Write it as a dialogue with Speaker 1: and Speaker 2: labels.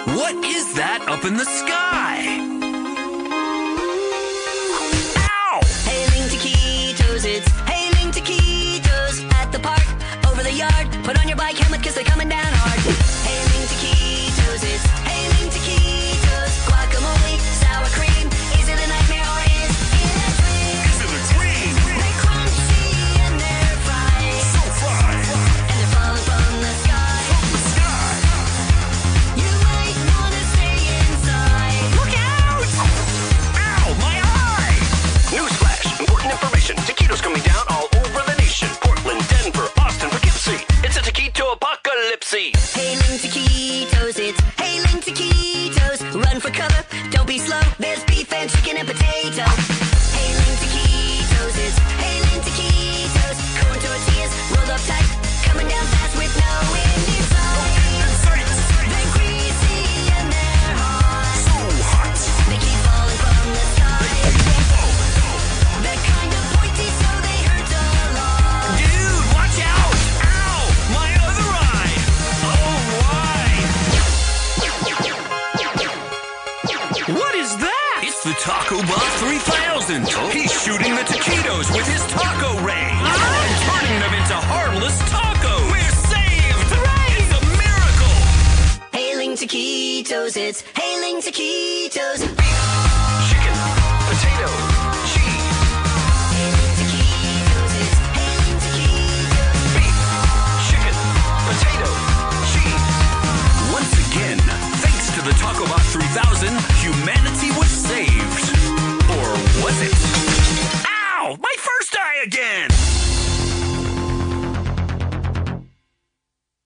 Speaker 1: What is that up in the sky? Ow!
Speaker 2: Hailing taquitos, it's hailing taquitos at the park, over the yard. Put on your bike helmet, cause they're coming down hard. Hailing taquitos, it's hailing taquitos. Guacamole, sour cream. Is it a nightmare or is it a dream?
Speaker 1: Is it a dream?
Speaker 2: They're crunchy and they're fried.
Speaker 1: So fried.
Speaker 2: And they're falling from the sky.
Speaker 1: From the sky.
Speaker 2: You might wanna stay inside.
Speaker 1: Look out! Ow, my eye!
Speaker 3: Newsflash, important information. Taquitos coming down all over the nation. Portland, Denver, Austin, Poughkeepsie. It's a taquito apocalypse.
Speaker 2: Hailing taquitos, it's hailing taquitos. Run for cover, don't be slow. There's beef and chicken and potato. Hailing taquitos, it's hailing taquitos. Corn tortillas rolled up tight, coming down fast with no end in sight. They're greasy and they're hot.
Speaker 1: So hot.
Speaker 2: They keep falling from the sky. They're kind of pointy, so they hurt a lot.
Speaker 1: Dude, watch out! Ow! My other eye! Oh, why? What is that? It's the Taco Boss 3000. He's shooting the taquitos with his taco ray and turning them into harmless tacos. We're saved! Hooray! It's a miracle!
Speaker 2: Hailing taquitos, it's hailing taquitos.